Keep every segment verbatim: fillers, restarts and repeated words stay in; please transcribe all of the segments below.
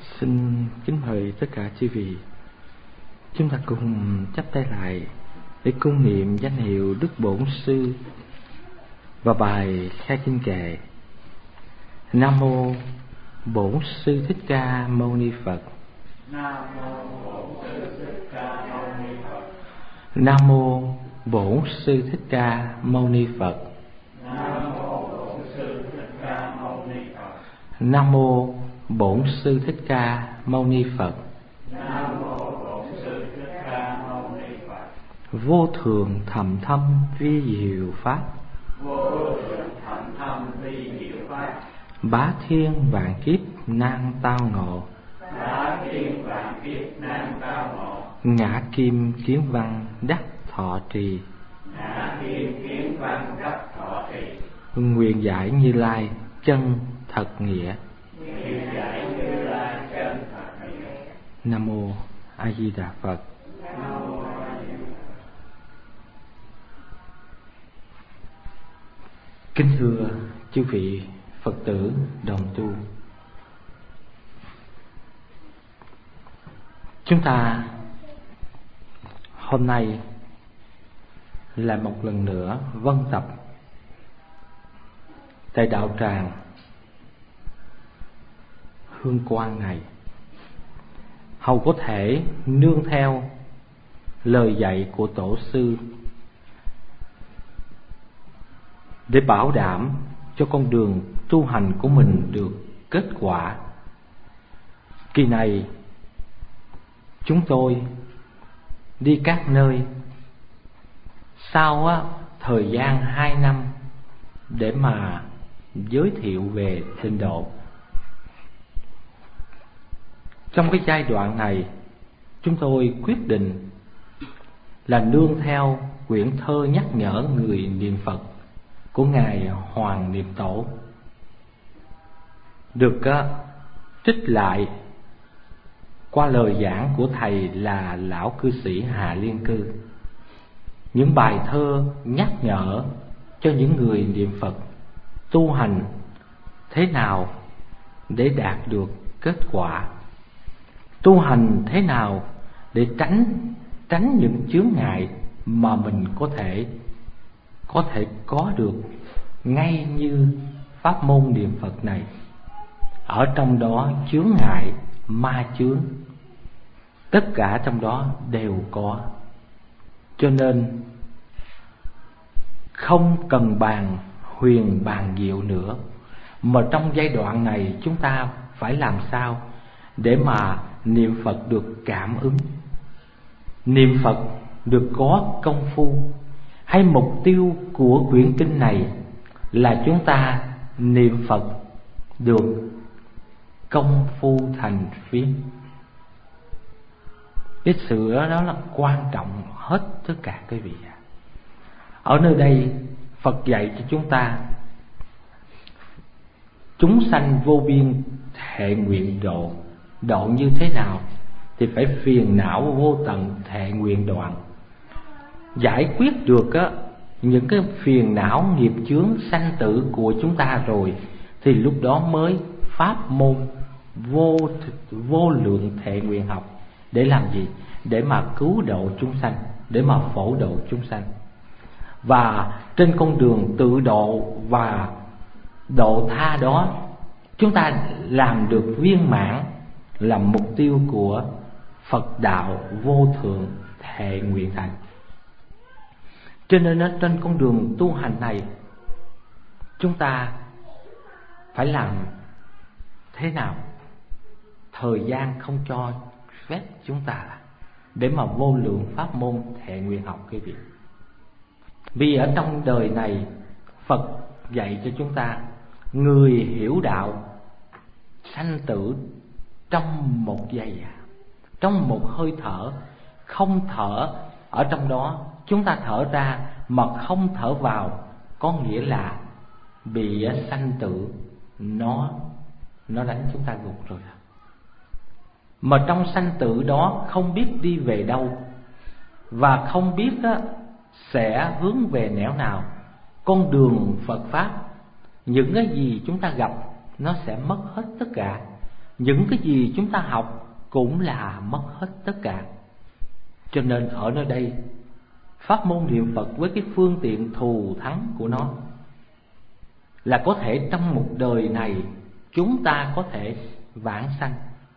Xin kính mời tất cả chư vị, chúng ta cùng chắp tay lại để cung niệm danh hiệu Đức Bổn Sư và bài khai kinh kệ. Nam mô Bổn Sư Thích Ca Mâu Ni Phật. Nam mô Bổn Sư Thích Ca Mâu Ni Phật. Nam mô Bổn Sư Thích Ca Mâu Ni Phật. Nam mô Bổn Sư Thích Ca Mâu Ni Phật. Nam mô Bổn Sư Thích Ca Mâu Ni Phật. Nam mô Bổn Sư Thích Ca Mâu Ni Phật. Vô thượng thầm thâm vi diệu pháp. Vô thượng thầm thâm vi diệu pháp. Bá thiên vạn kiếp nan tao ngộ. Bá thiên vạn kiếp nan tao ngộ. Ngã kim kiến văn đắc thọ trì. Ngã kim kiến văn đắc thọ trì. Nguyện giải Như Lai chân thật nghĩa. Nguyện giải Như Lai chân thật nghĩa. Nam mô A Di Đà Phật. Nam mô A Di Đà Phật. Kính thưa chư vị Phật tử đồng tu, chúng ta hôm nay lại một lần nữa vân tập tại đạo tràng Hương Quang này, hầu có thể nương theo lời dạy của Tổ sư để bảo đảm cho con đường tu hành của mình được kết quả. Kỳ này chúng tôi đi các nơi sau á, thời gian hai năm để mà giới thiệu về tịnh độ. Trong cái giai đoạn này, chúng tôi quyết định là nương theo quyển thơ nhắc nhở người niệm Phật của Ngài Hoàng Niệm Tổ, được uh, trích lại qua lời giảng của thầy là lão cư sĩ Hà Liên Cư. Những bài thơ nhắc nhở cho những người niệm Phật tu hành thế nào để đạt được kết quả, tu hành thế nào để tránh tránh những chướng ngại mà mình có thể có thể có được ngay như pháp môn niệm Phật này. Ở trong đó chướng ngại, ma chướng, tất cả trong đó đều có. Cho nên không cần bàn huyền bàn diệu nữa, mà trong giai đoạn này chúng ta phải làm sao để mà niệm Phật được cảm ứng, niệm Phật được có công phu. Hay mục tiêu của quyển kinh này là chúng ta niệm Phật được công phu thành phiến. Cái sự đó, đó là quan trọng hết tất cả quý vị. Ở nơi đây Phật dạy cho chúng ta chúng sanh vô biên thệ nguyện độ. Độ như thế nào? Thì phải phiền não vô tận thệ nguyện đoạn. Giải quyết được á, những cái phiền não nghiệp chướng sanh tử của chúng ta rồi, thì lúc đó mới pháp môn vô vô lượng thệ nguyện học. Để làm gì? Để mà cứu độ chúng sanh, để mà phổ độ chúng sanh. Và trên con đường tự độ và độ tha đó, chúng ta làm được viên mãn là mục tiêu của Phật đạo vô thượng thệ nguyện thành. Cho nên trên con đường tu hành này, chúng ta phải làm thế nào? Thời gian không cho phép chúng ta để mà vô lượng pháp môn thệ nguyện học quý vị. Vì ở trong đời này Phật dạy cho chúng ta, người hiểu đạo sanh tử trong một giây, trong một hơi thở. Không thở ở trong đó, chúng ta thở ra mà không thở vào, có nghĩa là bị sanh tử nó nó đánh chúng ta gục rồi. Mà trong sanh tử đó không biết đi về đâu, và không biết á, sẽ hướng về nẻo nào. Con đường Phật Pháp, những cái gì chúng ta gặp nó sẽ mất hết tất cả. những cái gì chúng ta học cũng là mất hết tất cả. Cho nên ở nơi đây, pháp môn niệm Phật với cái phương tiện thù thắng của nó là có thể trong một đời này chúng ta có thể vãng sanh.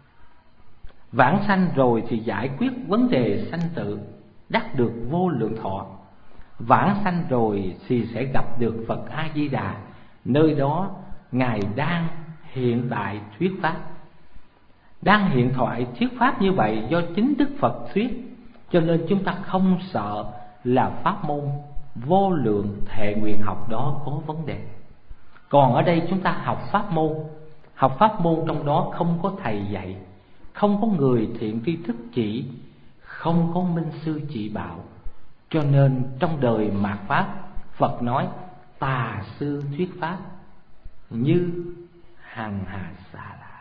Vãng sanh rồi thì giải quyết vấn đề sanh tử, đắc được vô lượng thọ. Vãng sanh rồi thì sẽ gặp được Phật A Di Đà, nơi đó Ngài đang hiện tại thuyết pháp. Đang hiện thoại thuyết pháp như vậy do chính Đức Phật thuyết, cho nên chúng ta không sợ là pháp môn vô lượng thệ nguyện học đó có vấn đề. Còn ở đây chúng ta học pháp môn, học pháp môn trong đó không có thầy dạy, không có người thiện tri thức chỉ, không có minh sư chỉ bảo. Cho nên trong đời mạt pháp, Phật nói tà sư thuyết pháp như hằng hà xa lạ.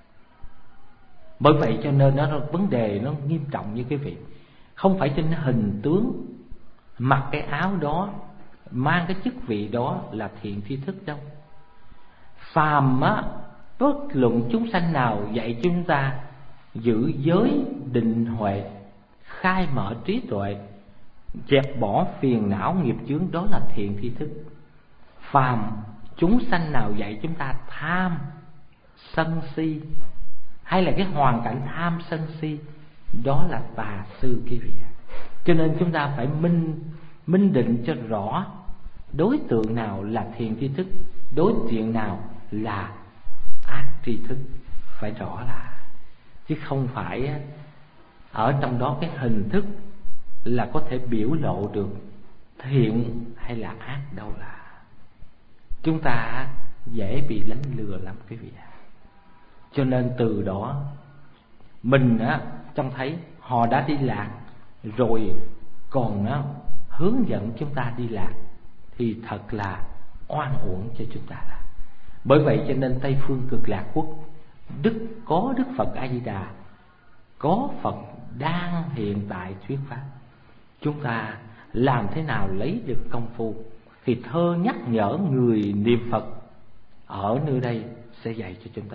Bởi vậy cho nên nó vấn đề nó nghiêm trọng như cái việc không phải trên hình tướng mặc cái áo đó, mang cái chức vị đó là thiện tri thức đâu. Phàm á, bất luận chúng sanh nào dạy chúng ta giữ giới định huệ, khai mở trí tuệ, dẹp bỏ phiền não nghiệp chướng, đó là thiện tri thức. Phàm chúng sanh nào dạy chúng ta tham sân si, hay là cái hoàn cảnh tham sân si, đó là tà sư quý vị. Cho nên chúng ta phải minh minh định cho rõ đối tượng nào là thiện tri thức, đối tượng nào là ác tri thức, phải rõ là, chứ không phải ở trong đó cái hình thức là có thể biểu lộ được thiện hay là ác đâu. Là chúng ta dễ bị đánh lừa lắm quý vị. Cho nên từ đó mình á, trông thấy họ đã đi lạc rồi còn á, hướng dẫn chúng ta đi lạc thì thật là oan uổng cho chúng ta. Bởi vậy cho nên Tây Phương Cực Lạc Quốc Đức có Đức Phật A Di Đà, có Phật đang hiện tại thuyết pháp. Chúng ta làm thế nào lấy được công phu thì thơ nhắc nhở người niệm Phật ở nơi đây sẽ dạy cho chúng ta.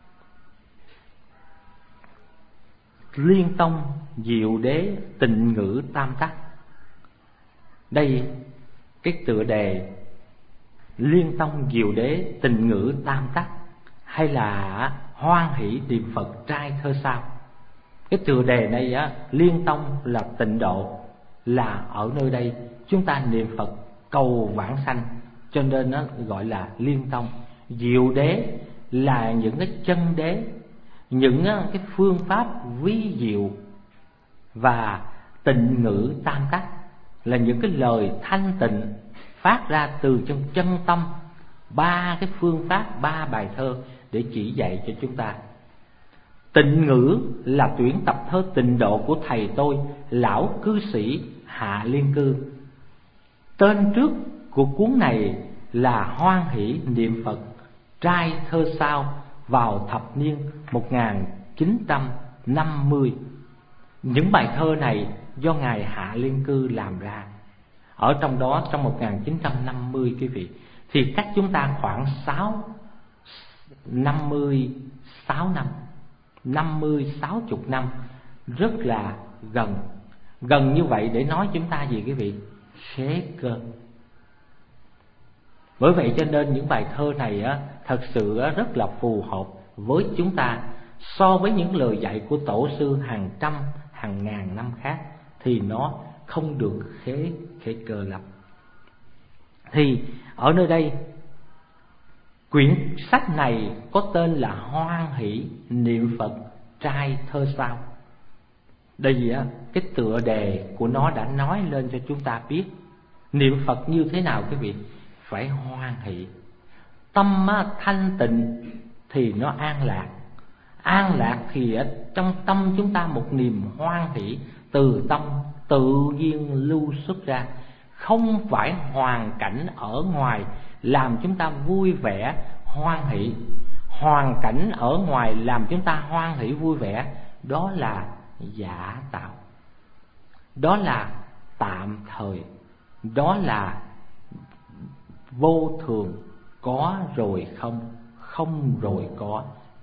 Liên tông diệu đế tịnh ngữ tam tắc. Đây cái tựa đề Liên tông diệu đế tịnh ngữ tam tắc, hay là hoan hỷ niệm Phật trai thơ sao. Cái tựa đề này á, liên tông là tịnh độ, là ở nơi đây chúng ta niệm Phật cầu vãng sanh, cho nên nó gọi là liên tông. Diệu đế là những cái chân đế, những cái phương pháp vi diệu, và tịnh ngữ tam tắc là những cái lời thanh tịnh phát ra từ trong chân tâm. Ba cái phương pháp, ba bài thơ để chỉ dạy cho chúng ta. Tịnh ngữ là tuyển tập thơ tịnh độ của thầy tôi, lão cư sĩ Hạ Liên Cư. Tên trước của cuốn này là Hoan hỷ niệm Phật trai thơ sao vào thập niên một nghìn chín trăm năm mươi. Những bài thơ này do Ngài Hạ Liên Cư làm ra. Ở trong đó, trong một nghìn chín trăm năm mươi quý vị, thì cách chúng ta khoảng sáu năm mươi sáu năm, năm mươi sáu chục năm, rất là gần. Gần như vậy để nói chúng ta gì quý vị? Khế cơ. Bởi vậy cho nên những bài thơ này á, thật sự á, rất là phù hợp với chúng ta. So với những lời dạy của tổ sư hàng trăm, hàng ngàn năm khác thì nó không được khế, khế cơ lắm. Thì ở nơi đây, quyển sách này có tên là Hoan hỷ niệm Phật trai thơ sao. Đây á, cái tựa đề của nó đã nói lên cho chúng ta biết niệm Phật như thế nào quý vị. Phải hoan hỷ, tâm á, thanh tịnh thì nó an lạc. An lạc thì ở trong tâm chúng ta một niềm hoan hỷ từ tâm tự nhiên lưu xuất ra. Không phải hoàn cảnh ở ngoài làm chúng ta vui vẻ hoan hỷ. Hoàn cảnh ở ngoài làm chúng ta hoan hỷ vui vẻ, đó là giả tạo, đó là tạm thời, đó là vô thường, có rồi không, không rồi có.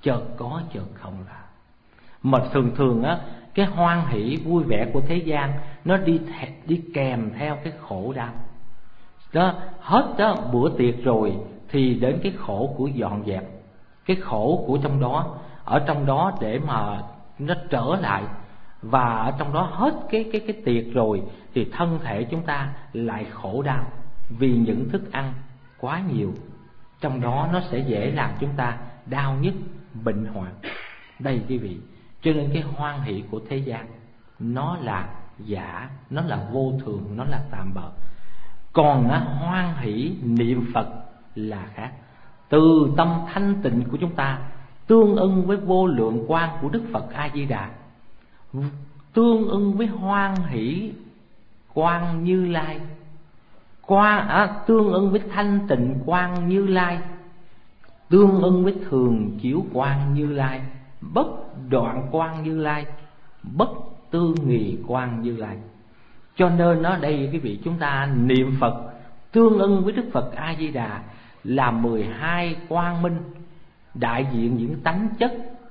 chợt có chợt không là. Mà thường thường á, cái hoan hỷ vui vẻ của thế gian nó đi th- đi kèm theo cái khổ đau. Đó, hết đó bữa tiệc rồi thì đến cái khổ của dọn dẹp, cái khổ của trong đó, ở trong đó để mà nó trở lại. Và ở trong đó hết cái cái cái tiệc rồi thì thân thể chúng ta lại khổ đau vì những thức ăn quá nhiều. Trong đó nó sẽ dễ làm chúng ta đau nhức, bệnh hoạn. Đây quý vị, cho nên cái hoan hỷ của thế gian nó là giả, nó là vô thường, nó là tạm bợ. Còn á, hoan hỷ niệm Phật là khác. Từ tâm thanh tịnh của chúng ta tương ưng với vô lượng quang của Đức Phật A Di Đà, tương ưng với hoan hỷ quang Như Lai, quang à, tương ưng với thanh tịnh quang Như Lai, tương ưng với thường chiếu quang Như Lai, bất đoạn quang Như Lai, bất tư nghì quang Như Lai. Cho nên ở đây quý vị, chúng ta niệm Phật tương ưng với Đức Phật A Di Đà là mười hai quang minh, đại diện những tánh chất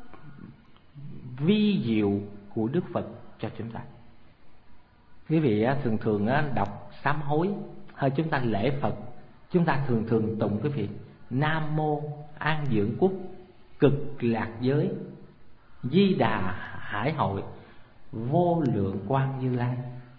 vi diệu của Đức Phật cho chúng ta. Quý vị thường thường đọc sám hối hay chúng ta lễ Phật, chúng ta thường thường tụng quý vị: Nam mô An Dưỡng Quốc Cực Lạc Giới Di Đà Hải Hội Vô Lượng Quang Như Lai.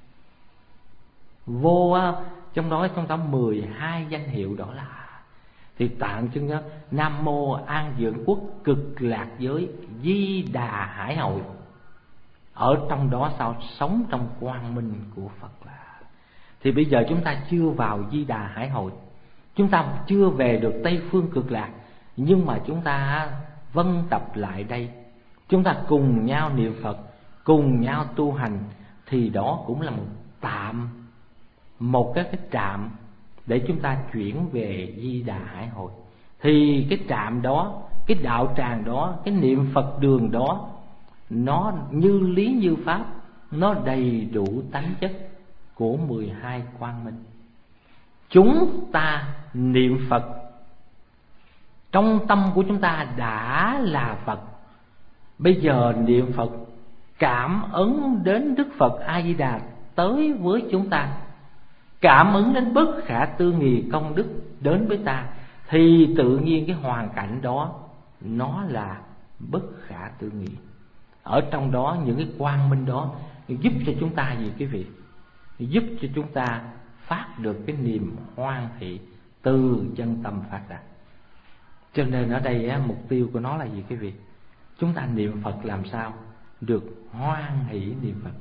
Vô trong đó trong đó mười hai danh hiệu đó là thì tạng chân đó: Nam mô An Dưỡng Quốc Cực Lạc Giới Di Đà Hải Hội. Ở trong đó sao sống trong quang minh của Phật là. Thì bây giờ chúng ta chưa vào Di Đà Hải Hội, chúng ta chưa về được Tây Phương Cực Lạc, nhưng mà chúng ta vân tập lại đây, chúng ta cùng nhau niệm Phật, cùng nhau tu hành, thì đó cũng là một tạm, một cái, cái trạm để chúng ta chuyển về Di Đà Hải Hội. Thì cái trạm đó, cái đạo tràng đó, cái niệm Phật đường đó, nó như lý như pháp, nó đầy đủ tánh chất của mười hai quang minh. Chúng ta niệm Phật, trong tâm của chúng ta đã là Phật. Bây giờ niệm Phật cảm ứng đến Đức Phật A Di Đà tới với chúng ta, cảm ứng đến bất khả tư nghì công đức đến với ta, thì tự nhiên cái hoàn cảnh đó nó là bất khả tư nghì. Ở trong đó những cái quang minh đó giúp cho chúng ta gì quý vị? Giúp cho chúng ta phát được cái niềm hoan hỷ từ chân tâm phát ra. Cho nên ở đây á, mục tiêu của nó là gì quý vị? Chúng ta niệm Phật làm sao được hoan hỷ niệm Phật,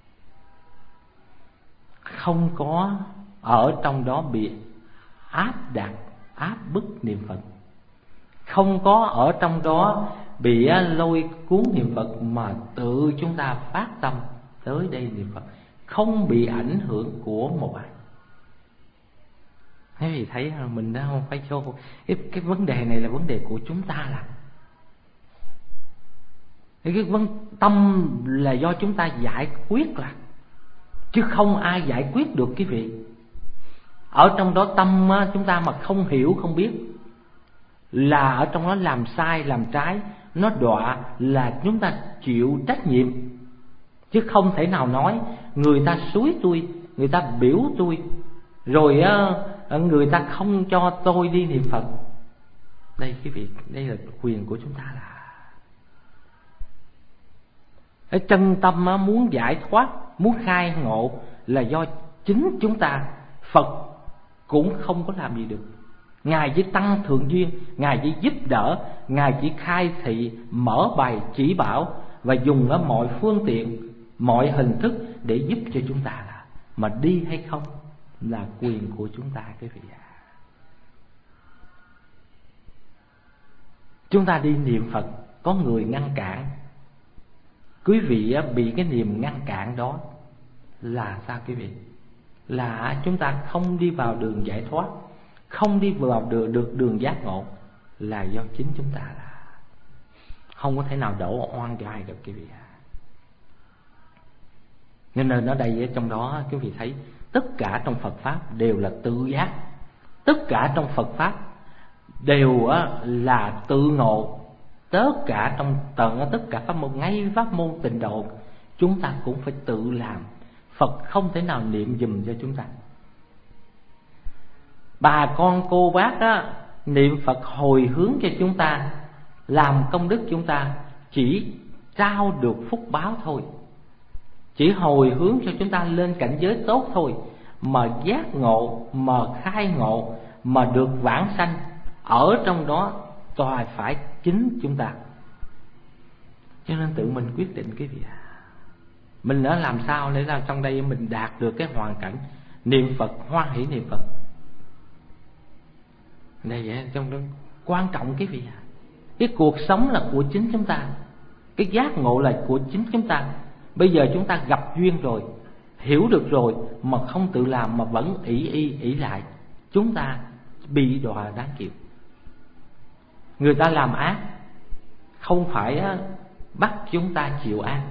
không có ở trong đó bị áp đặt, áp bức niệm Phật, không có ở trong đó bị lôi cuốn niệm Phật, mà tự chúng ta phát tâm tới đây niệm Phật, không bị ảnh hưởng của một ai. Thế thì thấy mình đã không phải cho cái, cái vấn đề này là vấn đề của chúng ta làm. Cái vấn tâm là do chúng ta giải quyết là, chứ không ai giải quyết được quý vị. Ở trong đó tâm chúng ta mà không hiểu, không biết, là ở trong đó làm sai, làm trái, nó đọa là chúng ta chịu trách nhiệm. Chứ không thể nào nói người ta xúi tôi, người ta biểu tôi, rồi người ta không cho tôi đi niệm Phật. Đây quý vị, đây là quyền của chúng ta là. Ở chân tâm muốn giải thoát, muốn khai ngộ là do chính chúng ta. Phật cũng không có làm gì được. Ngài chỉ tăng thượng duyên, Ngài chỉ giúp đỡ, Ngài chỉ khai thị, mở bài chỉ bảo và dùng ở mọi phương tiện, mọi hình thức để giúp cho chúng ta là. Mà đi hay không là quyền của chúng ta quý vị ạ. Chúng ta đi niệm Phật, có người ngăn cản, quý vị bị cái niềm ngăn cản đó là sao quý vị? Là chúng ta không đi vào đường giải thoát, không đi vào được, được đường giác ngộ, là do chính chúng ta là. Không có thể nào đổ oan cho ai được quý vị ạ. Nên ở đây trong đó quý vị thấy tất cả trong Phật Pháp đều là tự giác, tất cả trong Phật Pháp đều là tự ngộ, tất cả trong tận tất cả pháp môn, ngay pháp môn Tịnh Độ chúng ta cũng phải tự làm. Phật không thể nào niệm giùm cho chúng ta. Bà con cô bác á, niệm Phật hồi hướng cho chúng ta, làm công đức chúng ta, chỉ trao được phúc báo thôi, chỉ hồi hướng cho chúng ta lên cảnh giới tốt thôi. Mà giác ngộ, mà khai ngộ, mà được vãng sanh, ở trong đó toàn phải chính chúng ta. Cho nên tự mình quyết định cái việc mình đã làm sao để làm trong đây mình đạt được cái hoàn cảnh niệm Phật, hoan hỷ niệm Phật. Đây vậy, trong đó quan trọng cái việc cái cuộc sống là của chính chúng ta, cái giác ngộ là của chính chúng ta. Bây giờ chúng ta gặp duyên rồi, hiểu được rồi, mà không tự làm mà vẫn ỷ y ỷ lại, chúng ta bị đọa đáng chịu. Người ta làm ác không phải bắt chúng ta chịu ác,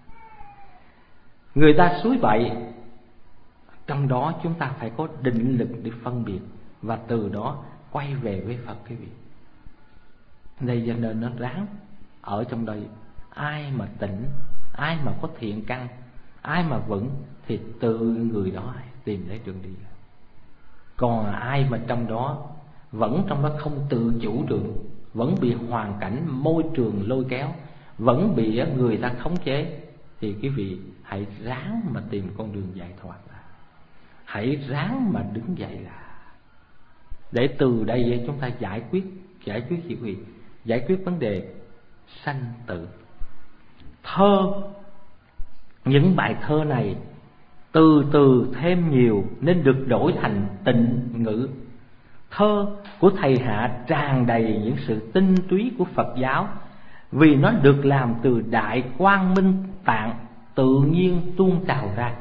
người ta suối bậy, trong đó chúng ta phải có định lực để phân biệt, và từ đó quay về với Phật cái vị. Đây cho nên nó ráng ở trong đây. Ai mà tỉnh, ai mà có thiện căn, ai mà vững thì tự người đó tìm lấy đường đi. Còn ai mà trong đó vẫn trong đó không tự chủ được, vẫn bị hoàn cảnh môi trường lôi kéo, vẫn bị người ta khống chế, thì quý vị hãy ráng mà tìm con đường giải thoát ra. Hãy ráng mà đứng dậy là để từ đây chúng ta giải quyết giải quyết gì quý vị? Giải quyết vấn đề sanh tử. Thơ, những bài thơ này từ từ thêm nhiều nên được đổi thành tịnh ngữ. Thơ của thầy Hạ tràn đầy những sự tinh túy của Phật giáo, vì nó được làm từ Đại Quang Minh Tạng tự nhiên tuôn trào ra.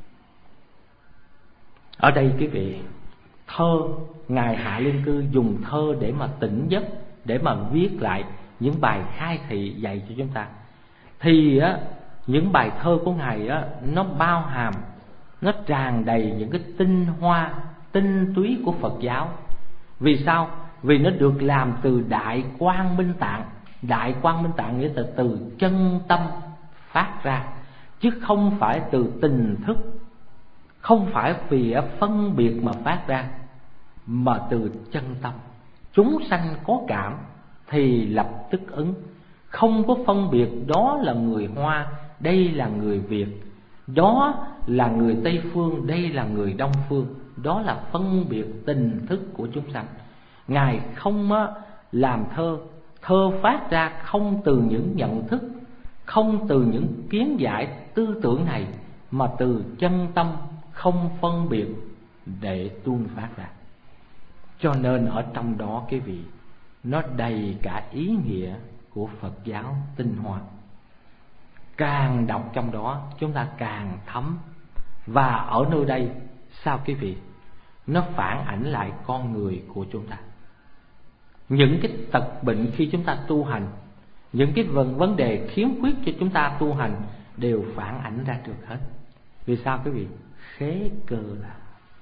Ở đây quý vị, thơ, Ngài Hạ Liên Cư dùng thơ để mà tỉnh giấc, để mà viết lại những bài khai thị dạy cho chúng ta. Thì á, những bài thơ của Ngài á, nó bao hàm, nó tràn đầy những cái tinh hoa, tinh túy của Phật giáo. Vì sao? Vì nó được làm từ Đại Quang Minh Tạng. Đại Quang Minh Tạng nghĩa là từ chân tâm phát ra, chứ không phải từ tình thức, không phải vì phân biệt mà phát ra, mà từ chân tâm. Chúng sanh có cảm thì lập tức ứng, không có phân biệt đó là người Hoa, đây là người Việt, đó là người Tây Phương, đây là người Đông Phương. Đó là phân biệt tình thức của chúng sanh. Ngài không làm thơ, thơ phát ra không từ những nhận thức, không từ những kiến giải tư tưởng này, mà từ chân tâm không phân biệt để tuôn phát ra. Cho nên ở trong đó cái vị nó đầy cả ý nghĩa của Phật giáo tinh hoa. Càng đọc trong đó chúng ta càng thấm. Và ở nơi đây sao quý vị, nó phản ảnh lại con người của chúng ta. Những cái tật bệnh khi chúng ta tu hành, những cái vấn đề khiếm khuyết cho chúng ta tu hành đều phản ảnh ra được hết. Vì sao quý vị? Khế cơ là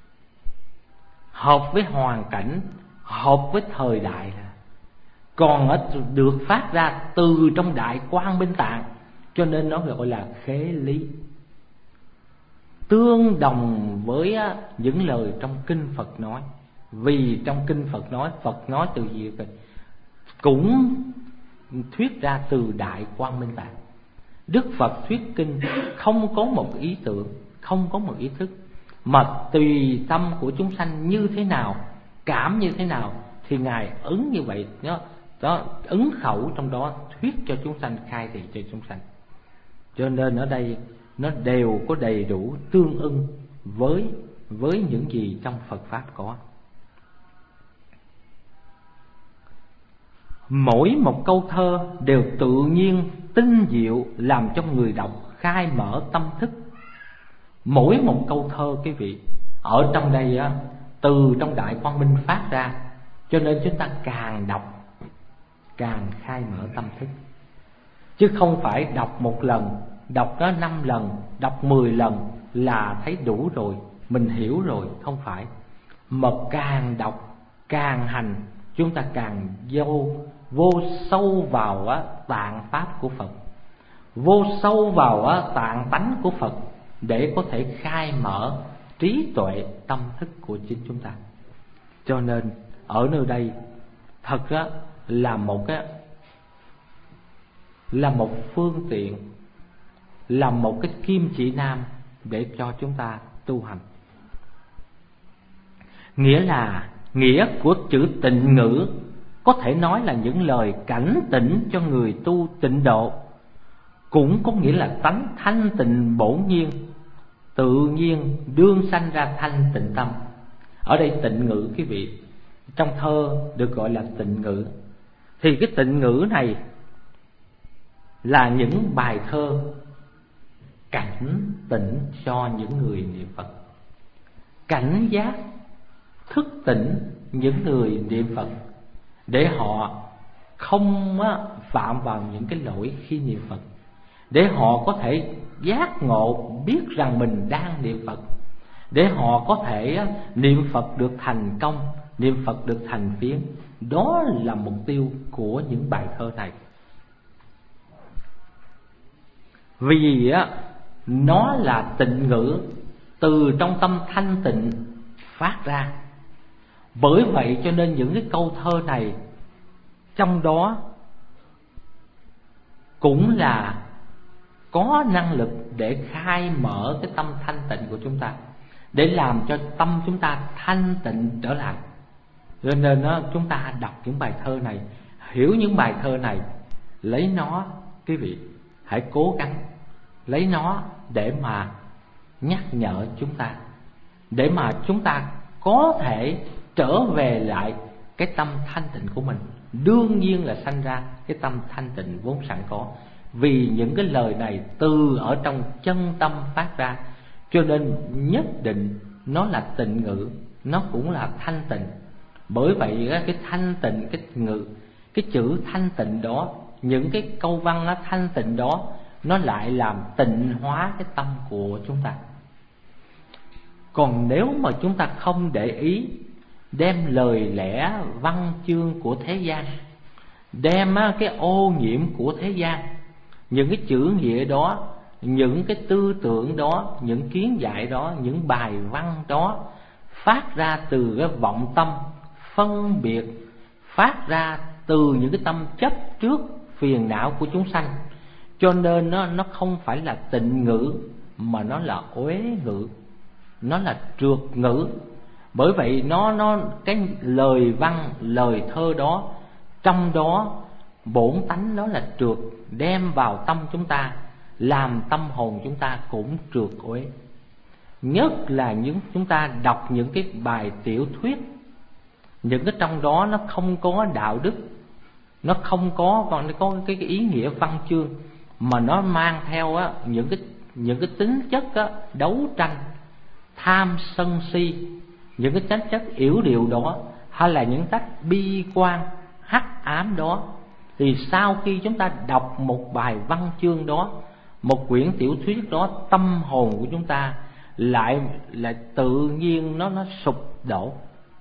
hợp với hoàn cảnh, hợp với thời đại là. Còn ở được phát ra từ trong Đại Quang Minh Tạng, cho nên nó gọi là khế lý, tương đồng với những lời trong kinh Phật nói. Vì trong kinh Phật nói, Phật nói từ gì cũng thuyết ra từ Đại Quang Minh Tạng. Đức Phật thuyết kinh không có một ý tưởng, không có một ý thức, mà tùy tâm của chúng sanh như thế nào, cảm như thế nào thì Ngài ứng như vậy. Đó, đó ứng khẩu trong đó thuyết cho chúng sanh, khai thị cho chúng sanh. Cho nên ở đây nó đều có đầy đủ tương ưng với với những gì trong Phật pháp có. Mỗi một câu thơ đều tự nhiên tinh diệu, làm cho người đọc khai mở tâm thức. Mỗi một câu thơ quý vị ở trong đây á, từ trong Đại Quang Minh phát ra, cho nên chúng ta càng đọc càng khai mở tâm thức, chứ không phải đọc một lần, đọc nó năm lần, đọc mười lần là thấy đủ rồi, mình hiểu rồi. Không phải, mà càng đọc càng hành, chúng ta càng vô vô sâu vào á, tạng pháp của Phật, vô sâu vào á, tạng tánh của Phật, để có thể khai mở trí tuệ tâm thức của chính chúng ta. Cho nên ở nơi đây thật á, là một cái là một phương tiện, là một cái kim chỉ nam để cho chúng ta tu hành. Nghĩa là nghĩa của chữ tịnh ngữ có thể nói là những lời cảnh tỉnh cho người tu tịnh độ, cũng có nghĩa là tánh thanh tịnh bổn nhiên, tự nhiên đương sanh ra thanh tịnh tâm. Ở đây tịnh ngữ quý vị, trong thơ được gọi là tịnh ngữ. Thì cái tịnh ngữ này là những bài thơ cảnh tỉnh cho những người niệm Phật, cảnh giác thức tỉnh những người niệm Phật, để họ không phạm vào những cái lỗi khi niệm Phật, để họ có thể giác ngộ biết rằng mình đang niệm Phật, để họ có thể niệm Phật được thành công, niệm Phật được thành phiến. Đó là mục tiêu của những bài thơ này. Vì á, nó là tịnh ngữ từ trong tâm thanh tịnh phát ra. Bởi vậy cho nên những cái câu thơ này trong đó cũng là có năng lực để khai mở cái tâm thanh tịnh của chúng ta, để làm cho tâm chúng ta thanh tịnh trở lại. Cho nên đó, chúng ta đọc những bài thơ này, hiểu những bài thơ này, lấy nó, quý vị hãy cố gắng lấy nó để mà nhắc nhở chúng ta, để mà chúng ta có thể trở về lại cái tâm thanh tịnh của mình. Đương nhiên là sanh ra cái tâm thanh tịnh vốn sẵn có, vì những cái lời này từ ở trong chân tâm phát ra, cho nên nhất định nó là tịnh ngữ, nó cũng là thanh tịnh. Bởi vậy cái thanh tịnh, cái ngữ, cái chữ thanh tịnh đó, những cái câu văn thanh tịnh đó, nó lại làm tịnh hóa cái tâm của chúng ta. Còn nếu mà chúng ta không để ý, đem lời lẽ văn chương của thế gian, đem cái ô nhiễm của thế gian, những cái chữ nghĩa đó, những cái tư tưởng đó, những kiến giải đó, những bài văn đó phát ra từ cái vọng tâm phân biệt, phát ra từ những cái tâm chấp trước phiền não của chúng sanh, cho nên nó nó không phải là tịnh ngữ, mà nó là uế ngữ, nó là trượt ngữ. Bởi vậy nó nó cái lời văn, lời thơ đó, trong đó bổn tánh nó là trượt, đem vào tâm chúng ta, làm tâm hồn chúng ta cũng trượt uế. Nhất là những chúng ta đọc những cái bài tiểu thuyết, những cái trong đó nó không có đạo đức, nó không có còn nó có cái, cái ý nghĩa văn chương, mà nó mang theo á, những cái những cái tính chất á, đấu tranh, tham sân si, những cái tính chất yểu điệu đó, hay là những cách bi quan hắc ám đó, thì sau khi chúng ta đọc một bài văn chương đó, một quyển tiểu thuyết đó, tâm hồn của chúng ta lại lại tự nhiên nó nó sụp đổ.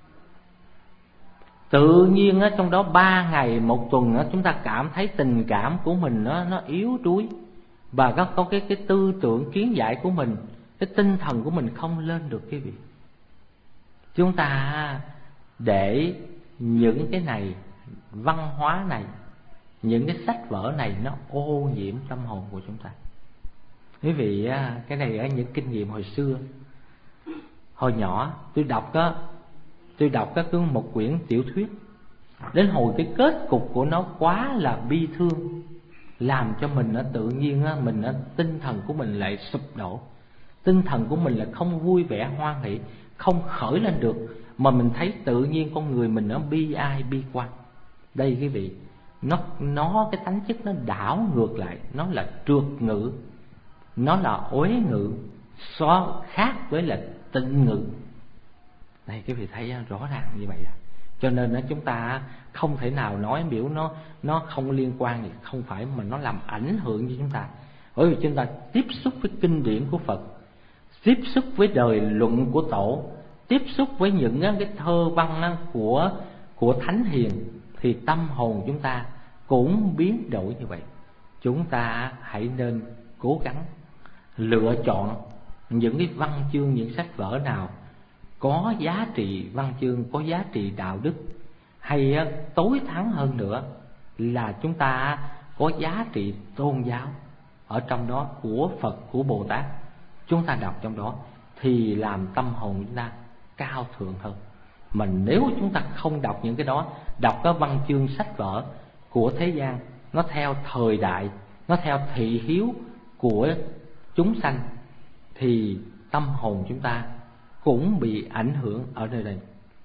Tự nhiên á, trong đó ba ngày một tuần á, chúng ta cảm thấy tình cảm của mình nó nó yếu đuối, và có có cái cái tư tưởng kiến giải của mình, cái tinh thần của mình không lên được quý vị. Chúng ta để những cái này, văn hóa này, những cái sách vở này nó ô nhiễm tâm hồn của chúng ta. Quý vị, cái này ở những kinh nghiệm hồi xưa. Hồi nhỏ tôi đọc á, tôi đọc các cứ một quyển tiểu thuyết, đến hồi cái kết cục của nó quá là bi thương, làm cho mình nó tự nhiên á, mình nó tinh thần của mình lại sụp đổ, tinh thần của mình là không vui vẻ hoan hỷ, không khởi lên được, mà mình thấy tự nhiên con người mình nó bi ai bi quan. Đây quý vị, nó nó cái tánh chất nó đảo ngược lại, nó là trượt ngữ, nó là uế ngữ, so khác với là tịnh ngữ. Đây quý vị thấy rõ ràng như vậy đó. Cho nên đó, chúng ta không thể nào nói biểu nó nó không liên quan gì, không phải, mà nó làm ảnh hưởng với chúng ta. Bởi vì chúng ta tiếp xúc với kinh điển của Phật, tiếp xúc với đời luận của Tổ, tiếp xúc với những cái thơ văn của của thánh hiền, thì tâm hồn chúng ta cũng biến đổi như vậy. Chúng ta hãy nên cố gắng lựa chọn những cái văn chương, những sách vở nào có giá trị văn chương, có giá trị đạo đức, hay tối thắng hơn nữa là chúng ta có giá trị tôn giáo ở trong đó, của Phật, của Bồ Tát. Chúng ta đọc trong đó thì làm tâm hồn chúng ta cao thượng hơn. Mà nếu chúng ta không đọc những cái đó, đọc các văn chương sách vở của thế gian, nó theo thời đại, nó theo thị hiếu của chúng sanh, thì tâm hồn chúng ta cũng bị ảnh hưởng ở nơi đây.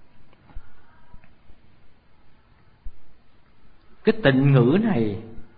Cái tịnh ngữ này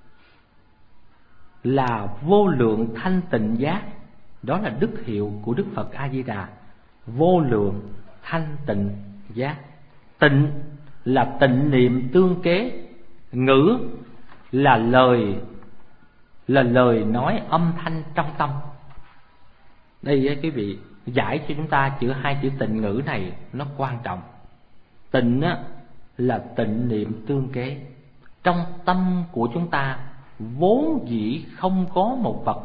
là vô lượng thanh tịnh giác, đó là đức hiệu của Đức Phật A Di Đà. Vô lượng thanh tịnh giác. Tịnh là tịnh niệm tương kế, ngữ là lời là lời nói âm thanh trong tâm. Đây quý vị giải cho chúng ta chữ hai chữ tịnh ngữ này nó quan trọng. Tịnh á, là tịnh niệm tương kế. Trong tâm của chúng ta vốn dĩ không có một vật,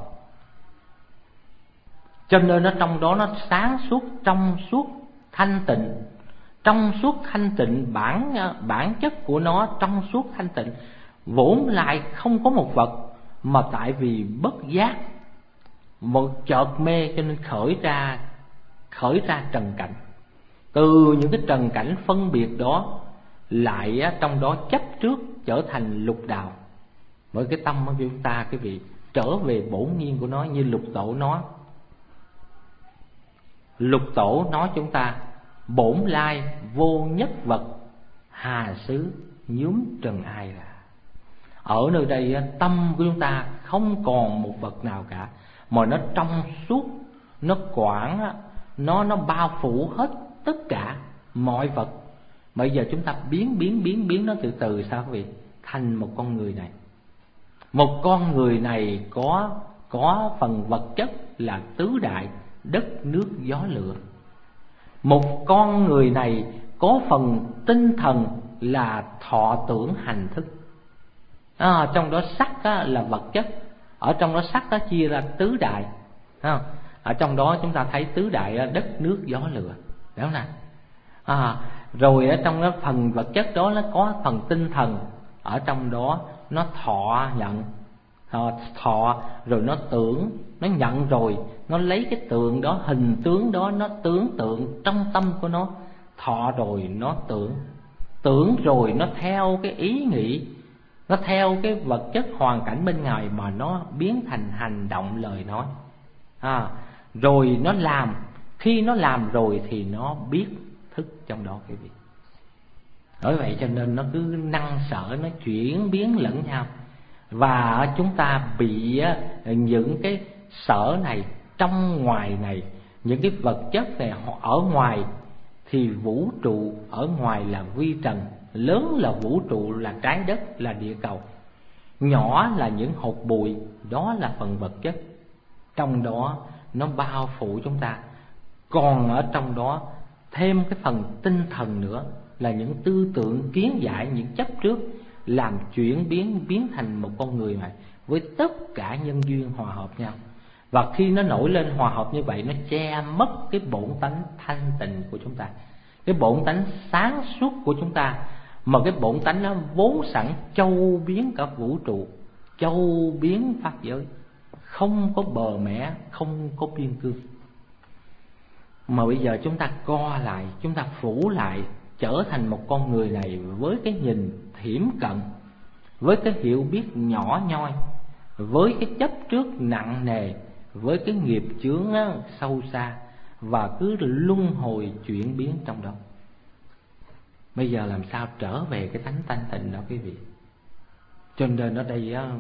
cho nên nó trong đó nó sáng suốt, trong suốt, thanh tịnh. Trong suốt thanh tịnh, bản bản chất của nó trong suốt thanh tịnh, vốn lại không có một vật, mà tại vì bất giác, một chợt mê cho nên khởi ra khởi ra trần cảnh. Từ những cái trần cảnh phân biệt đó lại trong đó chấp trước trở thành lục đạo. Bởi cái tâm của chúng ta quý vị trở về bổn nhiên của nó, như Lục Tổ nói. Lục Tổ nói chúng ta: bổn lai vô nhất vật, hà xứ nhuốm trần ai ra. Ở nơi đây tâm của chúng ta không còn một vật nào cả, mà nó trong suốt, nó quảng, nó nó bao phủ hết tất cả mọi vật. Bây giờ chúng ta biến biến biến biến nó từ từ sao quý vị? Thành một con người này. Một con người này có có phần vật chất là tứ đại, đất nước gió lửa. Một con người này có phần tinh thần là thọ tưởng hành thức. À, trong đó sắc á, là vật chất. Ở trong đó sắc đó chia ra tứ đại. À, ở trong đó chúng ta thấy tứ đại đất nước gió lửa, đúng không nào? À, rồi ở trong đó phần vật chất đó nó có phần tinh thần, ở trong đó nó thọ nhận, thọ, thọ rồi nó tưởng, nó nhận rồi nó lấy cái tượng đó, hình tướng đó, nó tưởng tượng trong tâm của nó. Thọ rồi nó tưởng, tưởng rồi nó theo cái ý nghĩ, nó theo cái vật chất hoàn cảnh bên ngoài mà nó biến thành hành động lời nói. À, rồi nó làm, khi nó làm rồi thì nó biết thức trong đó quý vị. Bởi vậy cho nên nó cứ năng sở, nó chuyển biến lẫn nhau. Và chúng ta bị những cái sở này, trong ngoài này, những cái vật chất này ở ngoài thì vũ trụ ở ngoài là vi trần, lớn là vũ trụ là trái đất, là địa cầu, nhỏ là những hột bụi, đó là phần vật chất. Trong đó nó bao phủ chúng ta. Còn ở trong đó thêm cái phần tinh thần nữa, là những tư tưởng kiến giải, những chấp trước, làm chuyển biến biến thành một con người này với tất cả nhân duyên hòa hợp nhau. Và khi nó nổi lên hòa hợp như vậy, nó che mất cái bổn tánh thanh tịnh của chúng ta, cái bổn tánh sáng suốt của chúng ta. Mà cái bổn tánh nó vốn sẵn châu biến cả vũ trụ, châu biến pháp giới, không có bờ mẻ, không có biên cương. Mà bây giờ chúng ta co lại, chúng ta phủ lại, trở thành một con người này với cái nhìn thiểm cận, với cái hiểu biết nhỏ nhoi, với cái chấp trước nặng nề, với cái nghiệp chướng sâu xa, và cứ luân hồi chuyển biến trong đó. Bây giờ làm sao trở về cái tánh thanh tịnh đó quý vị? Cho nên ở đây á,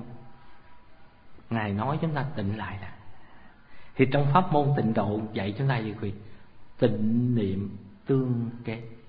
Ngài nói chúng ta tịnh lại nè. Thì trong pháp môn tịnh độ dạy chúng ta gì quý vị? Tịnh niệm tương kế.